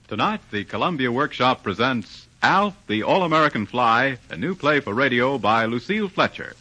Tonight, the Columbia Workshop presents Alf, the All-American Fly, a new play for radio by Lucille Fletcher.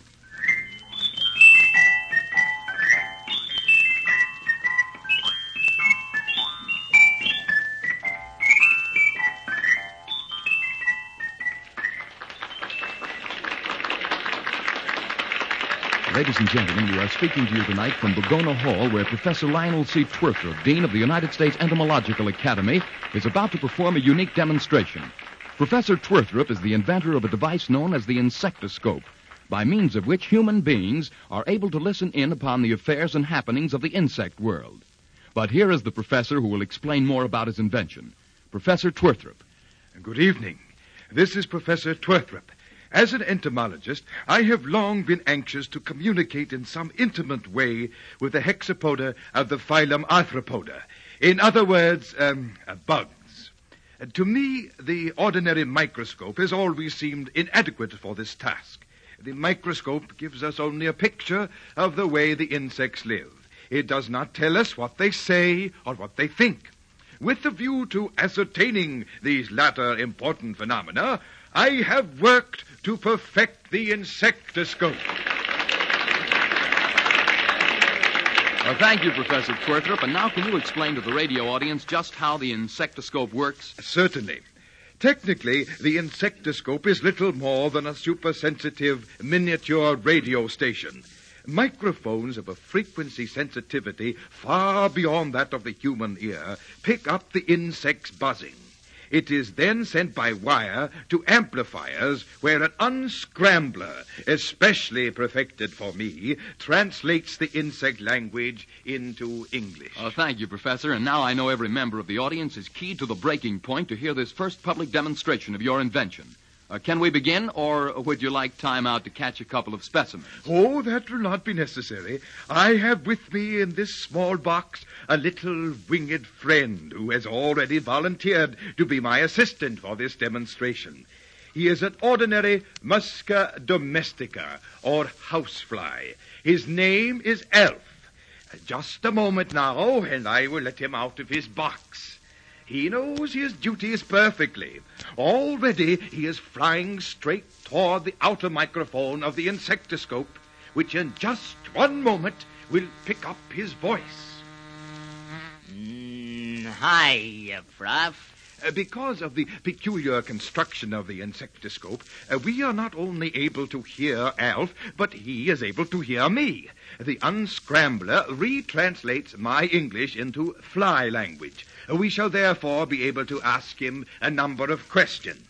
Ladies and gentlemen, we are speaking to you tonight from Bogona Hall, where Professor Lionel C. Twerthrop, Dean of the United States Entomological Academy, is about to perform a unique demonstration. Professor Twerthrop is the inventor of a device known as the insectoscope, by means of which human beings are able to listen in upon the affairs and happenings of the insect world. But here is the professor who will explain more about his invention. Professor Twerthrop. Good evening. This is Professor Twerthrop. As an entomologist, I have long been anxious to communicate in some intimate way with the hexapoda of the phylum Arthropoda. In other words, bugs. To me, the ordinary microscope has always seemed inadequate for this task. The microscope gives us only a picture of the way the insects live. It does not tell us what they say or what they think. With the view to ascertaining these latter important phenomena, I have worked to perfect the insectoscope. Well, thank you, Professor Twerthrop. And now can you explain to the radio audience just how the insectoscope works? Certainly. Technically, the insectoscope is little more than a supersensitive miniature radio station. Microphones of a frequency sensitivity far beyond that of the human ear pick up the insect's buzzing. It is then sent by wire to amplifiers where an unscrambler, especially perfected for me, translates the insect language into English. Oh, thank you, Professor. And now I know every member of the audience is keyed to the breaking point to hear this first public demonstration of your invention. Can we begin, or would you like time out to catch a couple of specimens? Oh, that will not be necessary. I have with me in this small box a little winged friend who has already volunteered to be my assistant for this demonstration. He is an ordinary Musca domestica, or housefly. His name is Elf. Just a moment now, and I will let him out of his box. He knows his duties perfectly. Already he is flying straight toward the outer microphone of the insectoscope, which in just one moment will pick up his voice. Hi, Prof. Because of the peculiar construction of the insectoscope, we are not only able to hear Alf, but he is able to hear me. The unscrambler retranslates my English into fly language. We shall therefore be able to ask him a number of questions.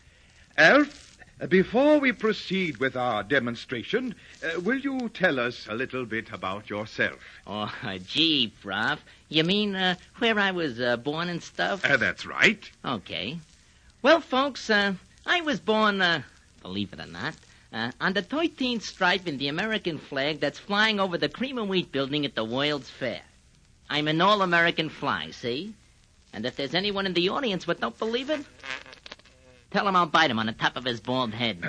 Alf, before we proceed with our demonstration, will you tell us a little bit about yourself? Oh, gee, Prof. You mean where I was born and stuff? That's right. Okay. Well, folks, I was born, believe it or not, on the 13th stripe in the American flag that's flying over the Cream and Wheat building at the World's Fair. I'm an all-American fly, see? And if there's anyone in the audience that don't believe it, tell him I'll bite him on the top of his bald head.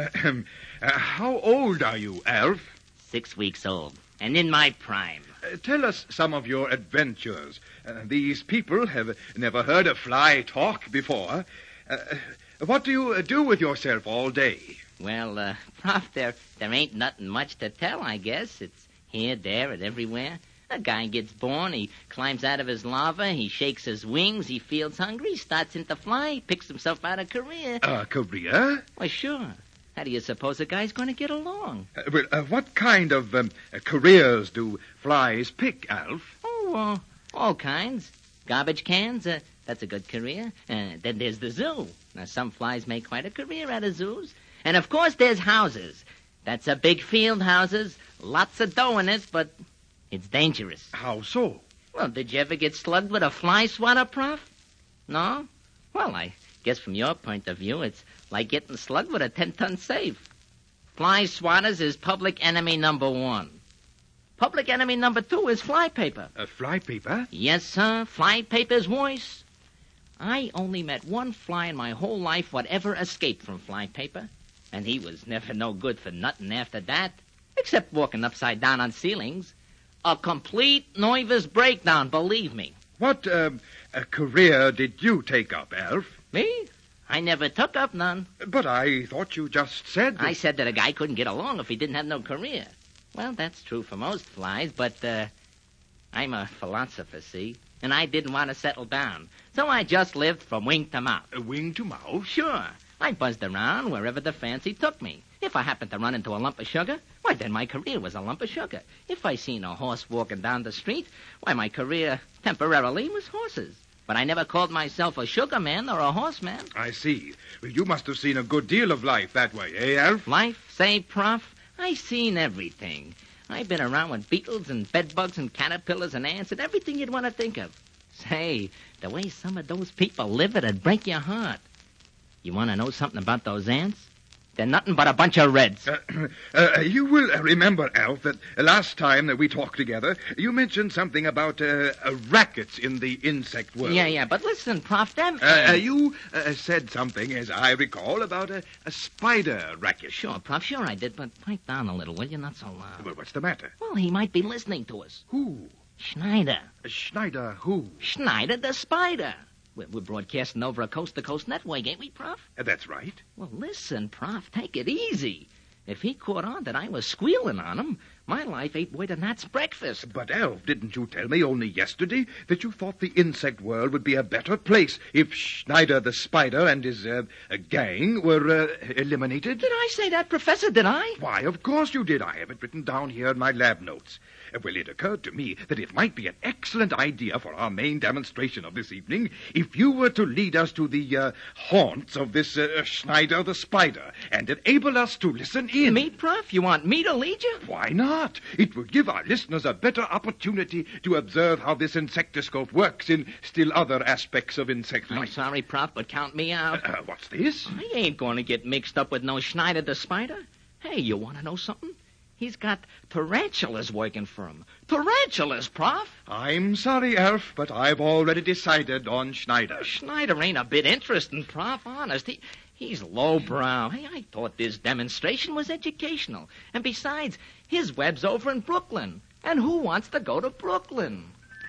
How old are you, Alf? 6 weeks old, and in my prime. Tell us some of your adventures. These people have never heard a fly talk before. What do you do with yourself all day? Well, Prof, there ain't nothing much to tell, I guess. It's here, there, and everywhere. A guy gets born, he climbs out of his larva, he shakes his wings, he feels hungry, starts into fly, picks himself out a career. A career? Why, sure. How do you suppose a guy's going to get along? What kind of careers do flies pick, Alf? Oh, all kinds. Garbage cans, that's a good career. Then there's the zoo. Now, some flies make quite a career out of zoos. And, of course, there's houses. That's a big field, houses. Lots of dough in it, but it's dangerous. How so? Well, did you ever get slugged with a fly swatter, Prof? No? Well, I guess from your point of view, it's like getting slugged with a 10-ton safe. Fly swatters is public enemy number 1. Public enemy number 2 is fly paper. Fly paper? Yes, sir. Fly paper's worse. I only met one fly in my whole life what ever escaped from fly paper. And he was never no good for nothing after that, except walking upside down on ceilings. A complete nervous breakdown, believe me. What career did you take up, Alf? Me? I never took up none. But I thought you just said... I said that a guy couldn't get along if he didn't have no career. Well, that's true for most flies, but I'm a philosopher, see? And I didn't want to settle down. So I just lived from wing to mouth. Wing to mouth? Sure. I buzzed around wherever the fancy took me. If I happened to run into a lump of sugar, why, then my career was a lump of sugar. If I seen a horse walking down the street, why, my career temporarily was horses. But I never called myself a sugar man or a horseman. I see. Well, you must have seen a good deal of life that way, eh, Alf? Life? Say, Prof, I seen everything. I've been around with beetles and bedbugs and caterpillars and ants and everything you'd want to think of. Say, the way some of those people live, it'd break your heart. You want to know something about those ants? They're nothing but a bunch of reds. You will remember, Alf, that last time that we talked together, you mentioned something about rackets in the insect world. Yeah, but listen, Prof, them... You said something, as I recall, about a spider racket. Sure, Prof, sure I did, but pipe down a little, will you? Not so loud. Well, what's the matter? Well, he might be listening to us. Who? Schneider. Schneider who? Schneider the spider. We're broadcasting over a coast-to-coast network, ain't we, Prof? That's right. Well, listen, Prof, take it easy. If he caught on that I was squealing on him, my life ain't worth a gnat's breakfast. But, Alf, didn't you tell me only yesterday that you thought the insect world would be a better place if Schneider the spider and his gang were eliminated? Did I say that, Professor, did I? Why, of course you did. I have it written down here in my lab notes. Well, it occurred to me that it might be an excellent idea for our main demonstration of this evening if you were to lead us to the haunts of this Schneider the spider and enable us to listen in. Me, Prof? You want me to lead you? Why not? It would give our listeners a better opportunity to observe how this insectoscope works in still other aspects of insect life. I'm sorry, Prof, but count me out. What's this? I ain't going to get mixed up with no Schneider the spider. Hey, you want to know something? He's got tarantulas working for him. Tarantulas, Prof. I'm sorry, Alf, but I've already decided on Schneider. Schneider ain't a bit interesting, Prof, honest. He's lowbrow. Hey, I thought this demonstration was educational. And besides, his web's over in Brooklyn. And who wants to go to Brooklyn?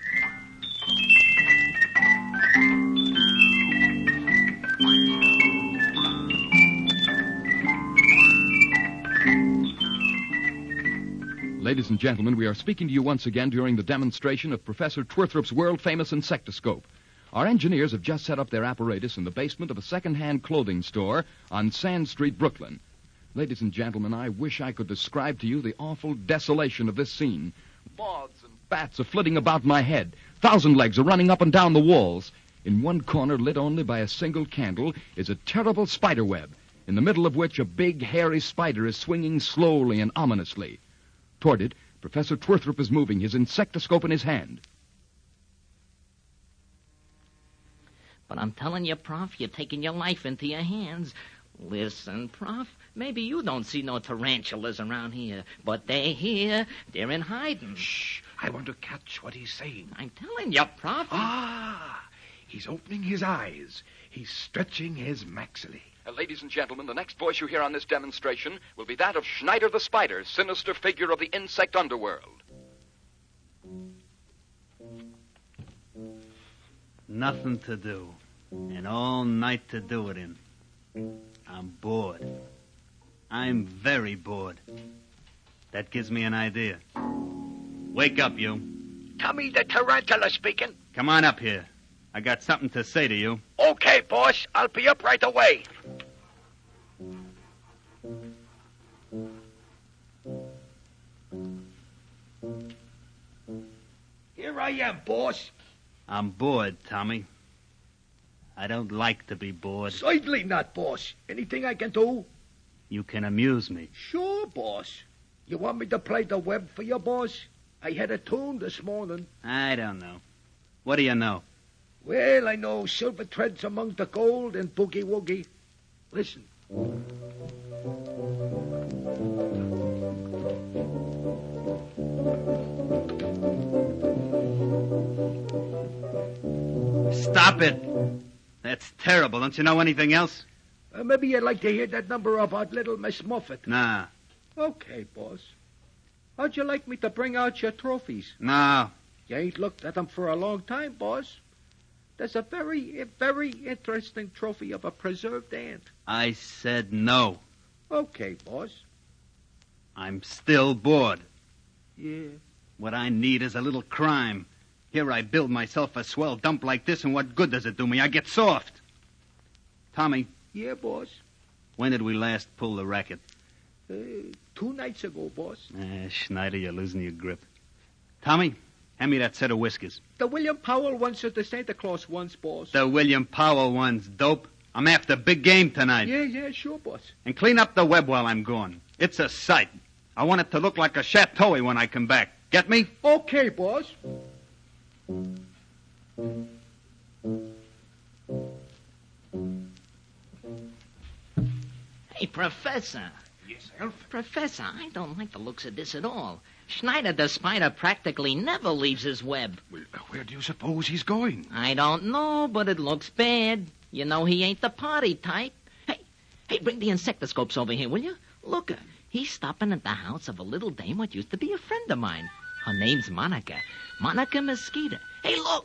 Ladies and gentlemen, we are speaking to you once again during the demonstration of Professor Twerthrup's world-famous insectoscope. Our engineers have just set up their apparatus in the basement of a second-hand clothing store on Sand Street, Brooklyn. Ladies and gentlemen, I wish I could describe to you the awful desolation of this scene. Moths and bats are flitting about my head. Thousand legs are running up and down the walls. In one corner, lit only by a single candle, is a terrible spider web, in the middle of which a big, hairy spider is swinging slowly and ominously. Toward it, Professor Twerthrup is moving, his insectoscope in his hand. But I'm telling you, Prof, you're taking your life into your hands. Listen, Prof, maybe you don't see no tarantulas around here, but they're here. They're in hiding. Shh, I want to catch what he's saying. I'm telling you, Prof. Ah, he's opening his eyes. He's stretching his maxillae. Ladies and gentlemen, the next voice you hear on this demonstration will be that of Schneider the spider, sinister figure of the insect underworld. Nothing to do, and all night to do it in. I'm bored. I'm very bored. That gives me an idea. Wake up, you. Tommy the Tarantula speaking. Come on up here. I got something to say to you. Okay, boss. I'll be up right away. Here I am, boss. I'm bored, Tommy. I don't like to be bored. Certainly not, boss. Anything I can do? You can amuse me. Sure, boss. You want me to play the web for you, boss? I had a tune this morning. I don't know. What do you know? Well, I know silver threads among the gold and boogie-woogie. Listen. Stop it. That's terrible. Don't you know anything else? Maybe you'd like to hear that number about Little Miss Muffet. Nah. Okay, boss. How'd you like me to bring out your trophies? No. You ain't looked at them for a long time, boss. There's a very, very interesting trophy of a preserved ant. I said no. Okay, boss. I'm still bored. Yeah. What I need is a little crime. Here I build myself a swell dump like this, and what good does it do me? I get soft. Tommy, Yeah, boss. when did we last pull the racket? 2 nights ago, boss. Schneider, you're losing your grip. Tommy, hand me that set of whiskers. The William Powell ones at the Santa Claus ones, boss. The William Powell ones, dope. I'm after big game tonight. Yeah, sure, boss. And clean up the web while I'm gone. It's a sight. I want it to look like a chateau when I come back. Get me? Okay, boss. Hey, Professor. Yes, Elf? Professor, I don't like the looks of this at all. Schneider the spider practically never leaves his web. Well, where do you suppose he's going? I don't know, but it looks bad. You know he ain't the party type. Hey, bring the insectoscopes over here, will you? Look, he's stopping at the house of a little dame what used to be a friend of mine. Her name's Monica. Monica Mosquito. Hey, look!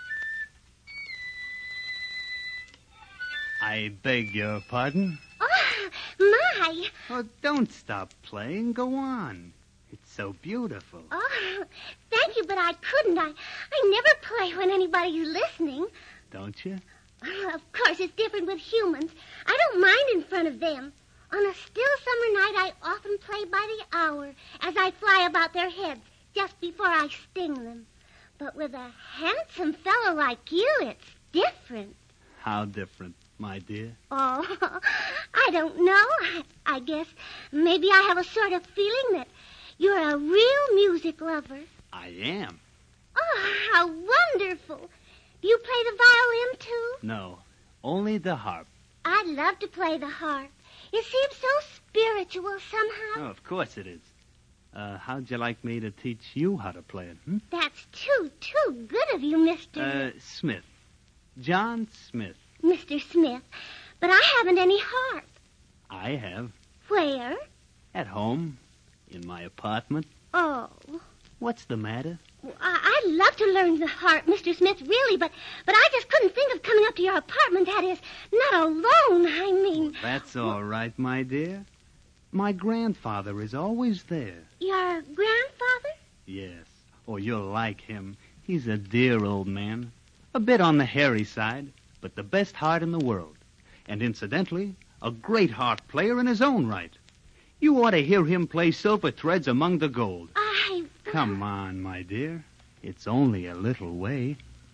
I beg your pardon? Oh, my. Oh, don't stop playing. Go on. It's so beautiful. Oh, thank you, but I couldn't. I never play when anybody's listening. Don't you? Oh, of course, it's different with humans. I don't mind in front of them. On a still summer night, I often play by the hour as I fly about their heads just before I sting them. But with a handsome fellow like you, it's different. How different, my dear? Oh, I don't know. I guess maybe I have a sort of feeling that you're a real music lover. I am. Oh, how wonderful. Do you play the violin, too? No, only the harp. I'd love to play the harp. It seems so spiritual somehow. Oh, of course it is. How'd you like me to teach you how to play it? That's too good of you, Mr. Smith. John Smith. Mr. Smith. But I haven't any harp. I have. Where? At home. In my apartment. Oh. What's the matter? I'd love to learn the harp, Mr. Smith, really, but I just couldn't think of coming up to your apartment, that is, not alone, I mean. That's all right, my dear. My grandfather is always there. Your grandfather? Yes. Oh, you'll like him. He's a dear old man. A bit on the hairy side, but the best heart in the world. And incidentally, a great harp player in his own right. You ought to hear him play Silver Threads Among the Gold. Come on, my dear. It's only a little way.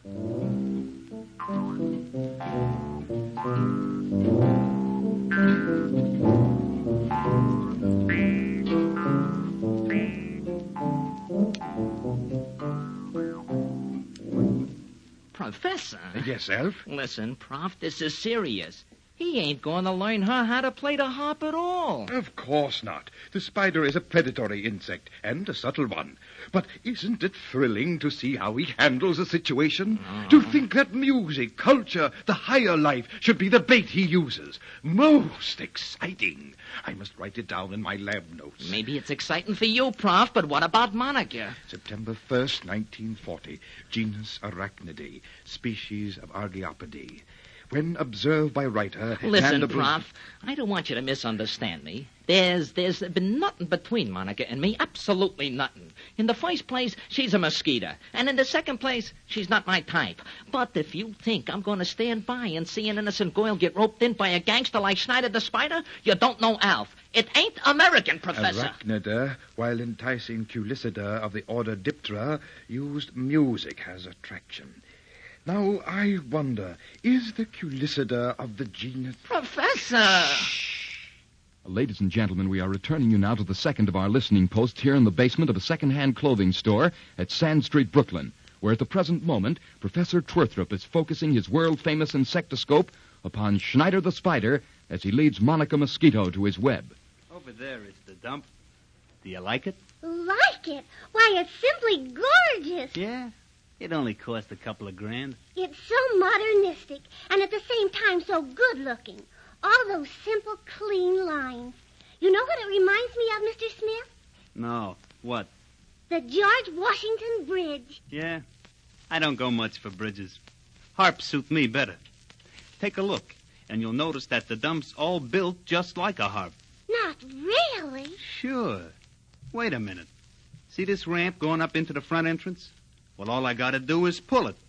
Professor. Yes, Elf? Listen, Prof, this is serious. He ain't going to learn her how to play the harp at all. Of course not. The spider is a predatory insect, and a subtle one. But isn't it thrilling to see how he handles the situation? To think that music, culture, the higher life should be the bait he uses. Most exciting. I must write it down in my lab notes. Maybe it's exciting for you, Prof, but what about Monica? September 1st, 1940. Genus Arachnidae, species of Archaeopidae. When observed by writer... Listen, Prof, I don't want you to misunderstand me. There's been nothing between Monica and me, absolutely nothing. In the first place, she's a mosquito. And in the second place, she's not my type. But if you think I'm going to stand by and see an innocent girl get roped in by a gangster like Schneider the Spider, you don't know Alf. It ain't American, Professor. Arachnida, while enticing Culicida of the order Diptera, used music as attraction. Now, I wonder, is the Culicida of the genus... Professor! Ladies and gentlemen, we are returning you now to the second of our listening posts here in the basement of a second-hand clothing store at Sand Street, Brooklyn, where at the present moment, Professor Twerthrop is focusing his world-famous insectoscope upon Schneider the Spider as he leads Monica Mosquito to his web. Over there is the dump. Do you like it? Like it? Why, it's simply gorgeous. Yeah? It only cost a couple of grand. It's so modernistic and at the same time so good-looking. All those simple, clean lines. You know what it reminds me of, Mr. Smith? No. What? The George Washington Bridge. Yeah, I don't go much for bridges. Harps suit me better. Take a look, and you'll notice that the dump's all built just like a harp. Not really. Sure. Wait a minute. See this ramp going up into the front entrance? Well, all I gotta do is pull it.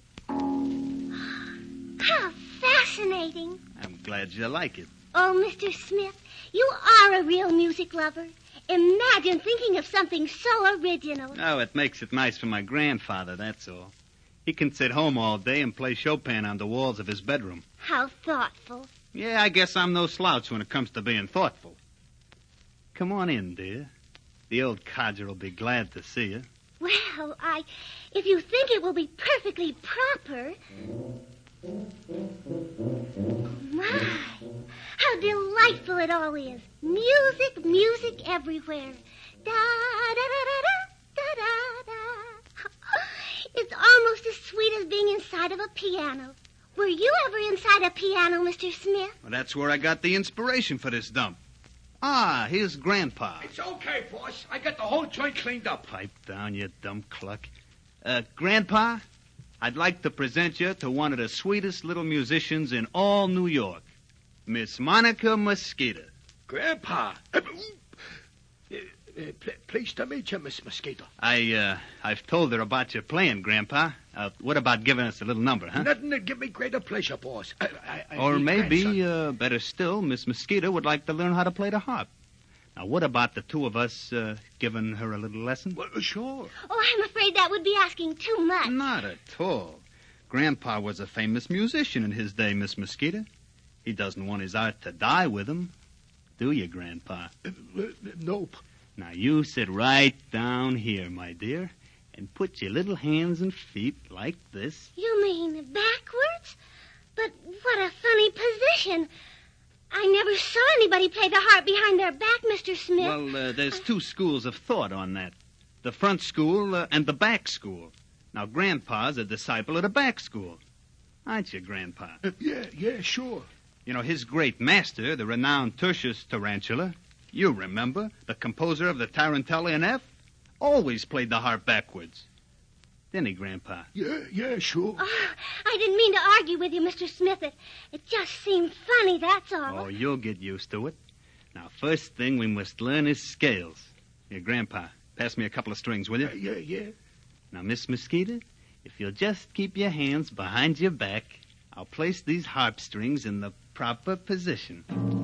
How fascinating. I'm glad you like it. Oh, Mr. Smith, you are a real music lover. Imagine thinking of something so original. Oh, it makes it nice for my grandfather, that's all. He can sit home all day and play Chopin on the walls of his bedroom. How thoughtful. Yeah, I guess I'm no slouch when it comes to being thoughtful. Come on in, dear. The old codger will be glad to see you. Well, if you think it will be perfectly proper. My, how delightful it all is. Music, music everywhere. Da, da, da, da, da, da, da, da. It's almost as sweet as being inside of a piano. Were you ever inside a piano, Mr. Smith? Well, that's where I got the inspiration for this dump. Ah, here's Grandpa. It's okay, boss. I got the whole joint cleaned up. Pipe down, you dumb cluck. Grandpa, I'd like to present you to one of the sweetest little musicians in all New York, Miss Monica Mosquito. Grandpa. Pleased to meet you, Miss Mosquito. I've told her about your playing, Grandpa. What about giving us a little number, huh? Nothing to give me greater pleasure, boss. Or need maybe, grandson. better still, Miss Mosquito would like to learn how to play the harp. Now, what about the two of us giving her a little lesson? Well, sure. Oh, I'm afraid that would be asking too much. Not at all. Grandpa was a famous musician in his day, Miss Mosquito. He doesn't want his art to die with him. Do you, Grandpa? Nope. Now, you sit right down here, my dear, and put your little hands and feet like this. You mean backwards? But what a funny position. I never saw anybody play the harp behind their back, Mr. Smith. Well, there's two schools of thought on that. The front school and the back school. Now, Grandpa's a disciple of the back school. Aren't you, Grandpa? Yeah, sure. You know, his great master, the renowned Tertius Tarantula, you remember, the composer of the Tarantella in F, always played the harp backwards. Didn't he, Grandpa? Yeah, sure. Oh, I didn't mean to argue with you, Mr. Smith. It just seemed funny, that's all. Oh, you'll get used to it. Now, first thing we must learn is scales. Here, Grandpa, pass me a couple of strings, will you? Yeah. Now, Miss Mosquito, if you'll just keep your hands behind your back, I'll place these harp strings in the proper position.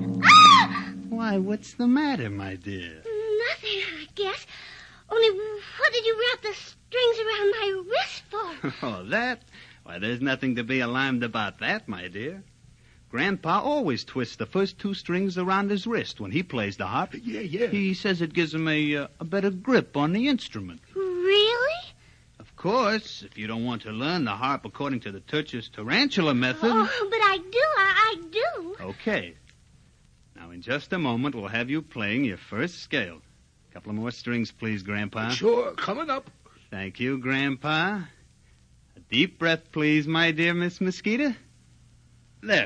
Ah! Why, what's the matter, my dear? Nothing, I guess. Only, what did you wrap the strings around my wrist for? Oh, that? Why, there's nothing to be alarmed about that, my dear. Grandpa always twists the first two strings around his wrist when he plays the harp. Yeah. He says it gives him a better grip on the instrument. Really? Of course, if you don't want to learn the harp according to the Tertius Tarantula method. Oh, but I do. Okay. Now, in just a moment, we'll have you playing your first scale. A couple of more strings, please, Grandpa. Sure, coming up. Thank you, Grandpa. A deep breath, please, my dear Miss Mosquito. There.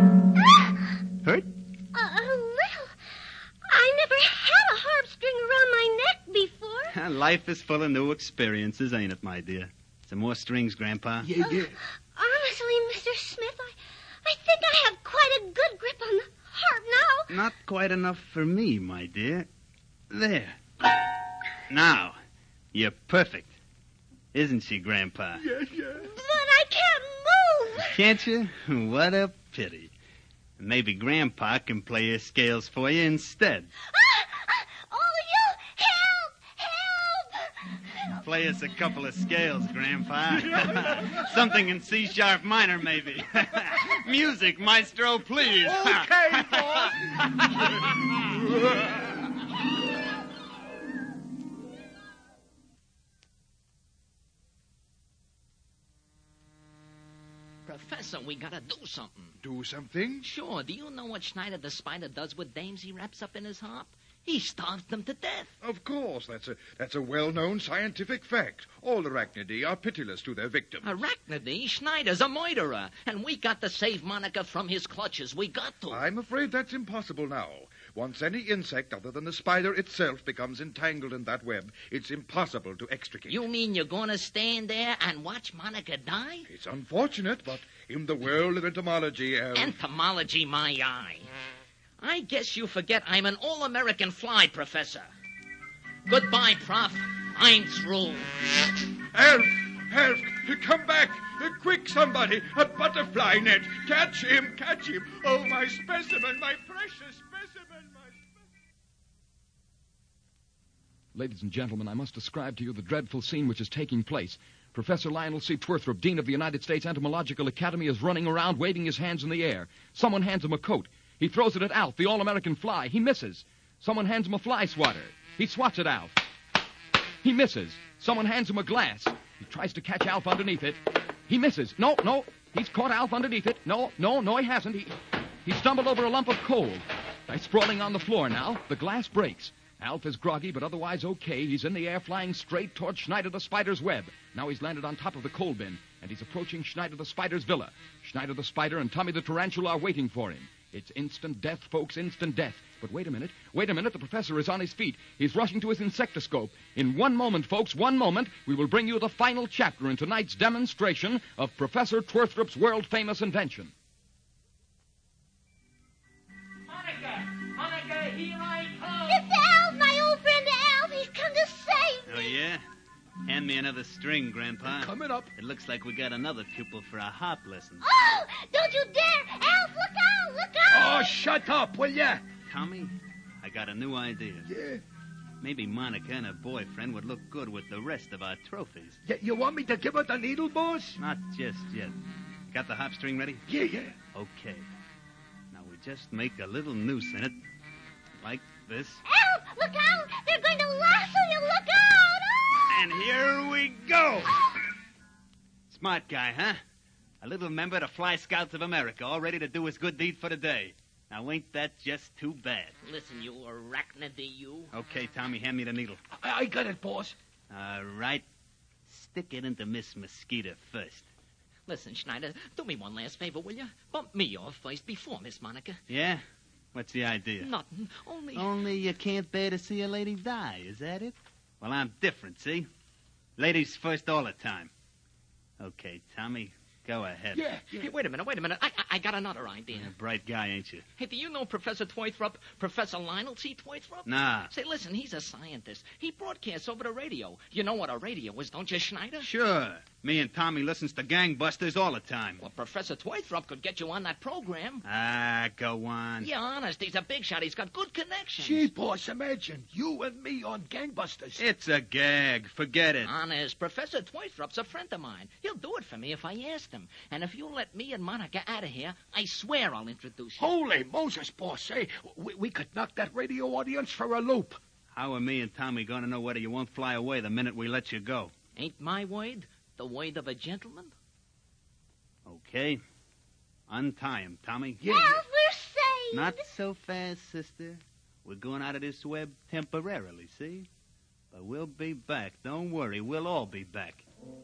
Hurt? A little. I never had a harp string around my neck before. Life is full of new experiences, ain't it, my dear? Some more strings, Grandpa? Yeah. Honestly, Mr. Smith, I think I have quite a good grip on the harp now. Not quite enough for me, my dear. There. Now, you're perfect. Isn't she, Grandpa? Yeah. But I can't move. Can't you? What a pity. Maybe Grandpa can play your scales for you instead. Oh, you help! Play us a couple of scales, Grandpa. Something in C-sharp minor, maybe. Music, maestro, please. Okay, boss. Professor, we gotta do something. Do something? Sure, do you know what Schneider the Spider does with dames he wraps up in his harp? He starves them to death. Of course, that's a well-known scientific fact. All arachnidae are pitiless to their victims. Arachnidae? Schneider's a murderer, and we got to save Monica from his clutches. We got to. I'm afraid that's impossible now. Once any insect other than the spider itself becomes entangled in that web, it's impossible to extricate. You mean you're going to stand there and watch Monica die? It's unfortunate, but in the world of entomology... Entomology, my eye. I guess you forget I'm an all-American fly professor. Goodbye, Prof. I'm through. Alf! Alf! Come back! Quick, somebody! A butterfly net! Catch him! Catch him! Oh, my specimen! My precious specimen! Ladies and gentlemen, I must describe to you the dreadful scene which is taking place. Professor Lionel C. Twerthrop, Dean of the United States Entomological Academy, is running around waving his hands in the air. Someone hands him a coat. He throws it at Alf, the all-American fly. He misses. Someone hands him a fly swatter. He swats at Alf. He misses. Someone hands him a glass. He tries to catch Alf underneath it. He misses. No. He's caught Alf underneath it. No, he hasn't. He stumbled over a lump of coal. He's sprawling on the floor now. The glass breaks. Alf is groggy, but otherwise okay. He's in the air, flying straight toward Schneider the Spider's web. Now he's landed on top of the coal bin, and he's approaching Schneider the Spider's villa. Schneider the Spider and Tommy the Tarantula are waiting for him. It's instant death, folks, instant death. But wait a minute, the professor is on his feet. He's rushing to his insectoscope. In 1 moment, folks, 1 moment, we will bring you the final chapter in tonight's demonstration of Professor Twerthrop's world-famous invention. Monica, here I come. It's Alf, my old friend Alf. He's come to save me. Oh, yeah? Hand me another string, Grandpa. Coming up. It looks like we got another pupil for our harp lesson. Oh, don't you dare. Alf, look out, look out. Oh, shut up, will ya? Tommy, I got a new idea. Yeah? Maybe Monica and her boyfriend would look good with the rest of our trophies. You want me to give her the needle, boss? Not just yet. Got the harp string ready? Yeah. Okay. Now we just make a little noose in it. Like this. Alf, look out. They're going to lasso you. Look out. Oh! And here we go. Smart guy, huh? A little member of the Fly Scouts of America, all ready to do his good deed for the day. Now, ain't that just too bad? Listen, you arachnid, you. Okay, Tommy, hand me the needle. I got it, boss. All right. Stick it into Miss Mosquito first. Listen, Schneider, do me one last favor, will you? Bump me off first before Miss Monica. Yeah? What's the idea? Nothing. Only... Only you can't bear to see a lady die, is that it? Well, I'm different, see? Ladies first all the time. Okay, Tommy, go ahead. Yeah. Hey, wait a minute. I got another idea. You're a bright guy, ain't you? Hey, do you know Professor Twerthrop? Professor Lionel C. Twerthrop? Nah. Say, listen, he's a scientist. He broadcasts over the radio. You know what a radio is, don't you, Schneider? Sure. Me and Tommy listens to gangbusters all the time. Well, Professor Twerthrop could get you on that program. Ah, go on. Yeah, honest, he's a big shot. He's got good connections. Gee, boss, imagine you and me on Gangbusters. It's a gag. Forget it. Honest, Professor Twerthrop's a friend of mine. He'll do it for me if I ask him. And if you'll let me and Monica out of here, I swear I'll introduce you. Holy Moses, boss. Hey, we could knock that radio audience for a loop. How are me and Tommy going to know whether you won't fly away the minute we let you go? Ain't my word the word of a gentleman? Okay. Untie him, Tommy. Yeah. Alf, we're saved. Not so fast, sister. We're going out of this web temporarily, see? But we'll be back. Don't worry. We'll all be back.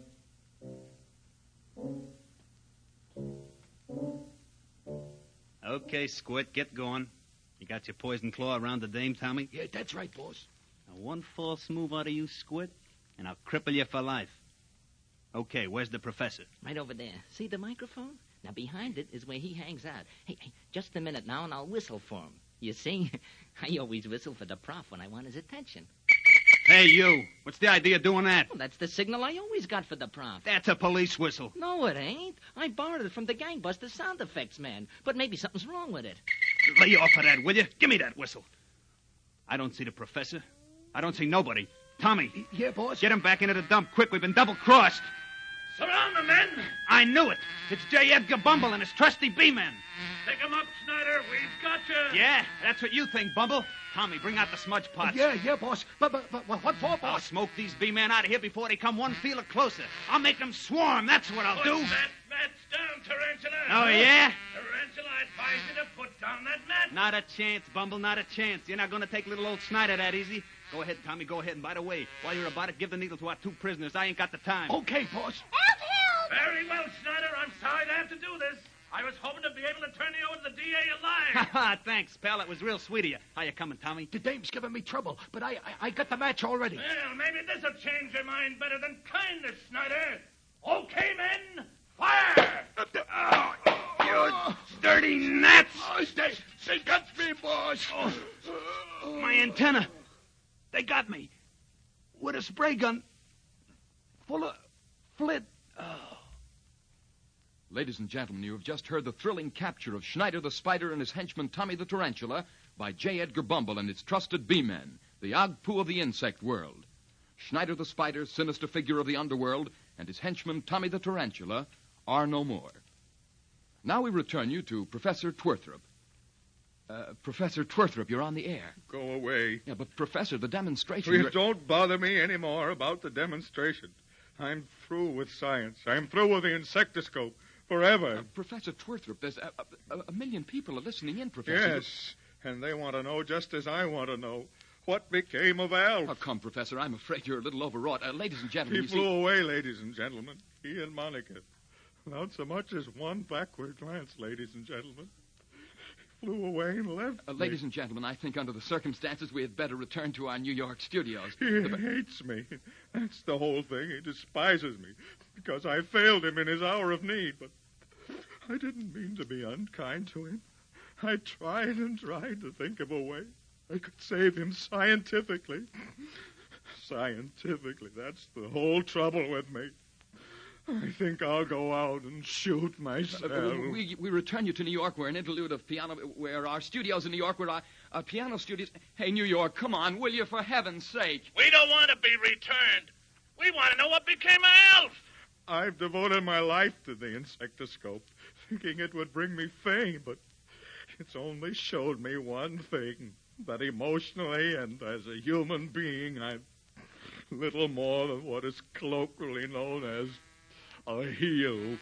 Okay, Squirt, get going. You got your poison claw around the dame, Tommy? Yeah, that's right, boss. Now, one false move out of you, Squirt, and I'll cripple you for life. Okay, where's the professor? Right over there. See the microphone? Now, behind it is where he hangs out. Hey, just a minute now, and I'll whistle for him. You see, I always whistle for the prof when I want his attention. Hey, you. What's the idea of doing that? Well, that's the signal I always got for the prof. That's a police whistle. No, it ain't. I borrowed it from the Gangbusters sound effects man. But maybe something's wrong with it. Lay off of that, will you? Give me that whistle. I don't see the professor. I don't see nobody. Tommy. Yeah, boss. Get him back into the dump quick. We've been double-crossed. Surround the men. I knew it. It's J. Edgar Bumble and his trusty B-men. Pick 'em up, Snyder. We've got you. Yeah, that's what you think, Bumble. Tommy, bring out the smudge pots. Yeah, boss. But what for, I'll boss? smoke these B-men out of here before they come one feeler closer. I'll make them swarm. That's what I'll do. Put that match down, Tarantula. Oh, yeah? Tarantula, I advise you to put down that match. Not a chance, Bumble, not a chance. You're not going to take little old Snyder that easy. Go ahead, Tommy, go ahead. And by the way, while you're about it, give the needle to our 2 prisoners. I ain't got the time. Okay, boss. Alf, help. Very well, Snyder. I'm sorry to have to do this. I was hoping to be be able to turn you over to the DA alive. Ha! Thanks, pal. It was real sweet of you. How you coming, Tommy? The dame's giving me trouble, but I got the match already. Well, maybe this'll change your mind better than kindness, Snyder. Okay, men, fire! You dirty gnats! They got me, boss. My antenna. They got me. With a spray gun full of flint. Ladies and gentlemen, you have just heard the thrilling capture of Schneider the Spider and his henchman Tommy the Tarantula by J. Edgar Bumble and his trusted bee-men, the Agpu of the insect world. Schneider the Spider, sinister figure of the underworld, and his henchman Tommy the Tarantula are no more. Now we return you to Professor Twerthrop. Professor Twerthrop, you're on the air. Go away. Yeah, but Professor, the demonstration... Please don't bother me anymore about the demonstration. I'm through with science. I'm through with the insectoscope. Forever. Professor Twerthrop, there's a million people are listening in, Professor. Yes, and they want to know just as I want to know. What became of Alf? Oh, come, Professor, I'm afraid you're a little overwrought. Ladies and gentlemen, He flew away, ladies and gentlemen. He and Monica. Without so much as one backward glance, ladies and gentlemen. He flew away and left me. Ladies and gentlemen, I think under the circumstances we had better return to our New York studios. He hates me. That's the whole thing. He despises me because I failed him in his hour of need. But I didn't mean to be unkind to him. I tried and tried to think of a way I could save him scientifically. Scientifically, that's the whole trouble with me. I think I'll go out and shoot myself. We return you to New York, where an interlude of piano, where our studios in New York, where our piano studios... Hey, New York, come on, will you, for heaven's sake? We don't want to be returned. We want to know what became of Alf. I've devoted my life to the insectoscope, thinking it would bring me fame, but it's only showed me one thing, that emotionally and as a human being, I'm little more than what is colloquially known as a heel.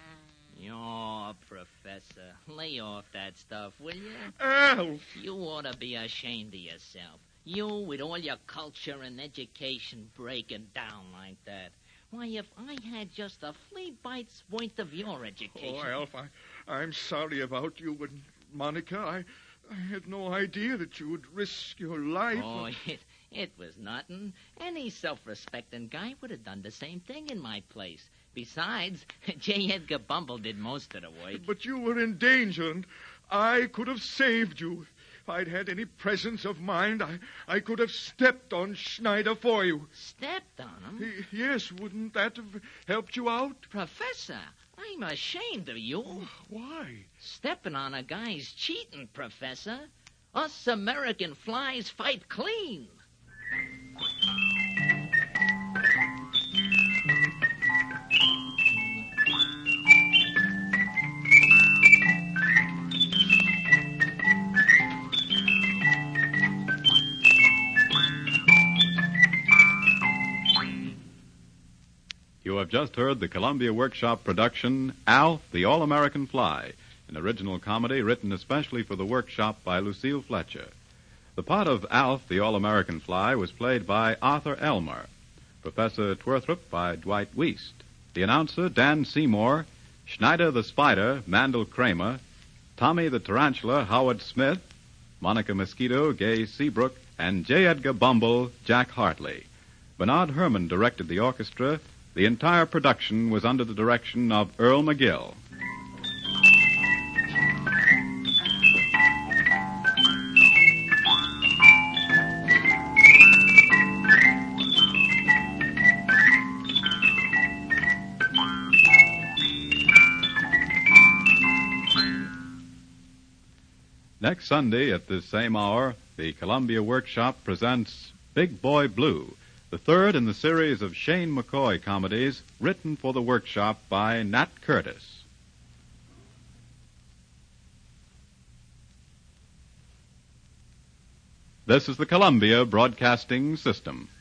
Oh, Professor, lay off that stuff, will you? Alf! You ought to be ashamed of yourself. You, with all your culture and education, breaking down like that. Why, if I had just a flea bite's worth of your education... Oh, Alf, I'm sorry about you and Monica. I had no idea that you would risk your life. Oh, it was nothing. Any self-respecting guy would have done the same thing in my place. Besides, J. Edgar Bumble did most of the work. But you were in danger, and I could have saved you. If I'd had any presence of mind, I could have stepped on Schneider for you. Stepped on him? Yes, wouldn't that have helped you out? Professor, I'm ashamed of you. Why? Stepping on a guy's cheating, Professor. Us American flies fight clean. You have just heard the Columbia Workshop production, Alf, the All-American Fly, an original comedy written especially for the Workshop by Lucille Fletcher. The part of Alf, the All-American Fly, was played by Arthur Elmer, Professor Twerthrop by Dwight Wiest, the announcer, Dan Seymour, Schneider the Spider, Mandel Kramer, Tommy the Tarantula, Howard Smith, Monica Mosquito, Gay Seabrook, and J. Edgar Bumble, Jack Hartley. Bernard Herrmann directed the orchestra. The entire production was under the direction of Earl McGill. Next Sunday at this same hour, the Columbia Workshop presents Big Boy Blue, the third in the series of Shane McCoy comedies written for the Workshop by Nat Curtis. This is the Columbia Broadcasting System.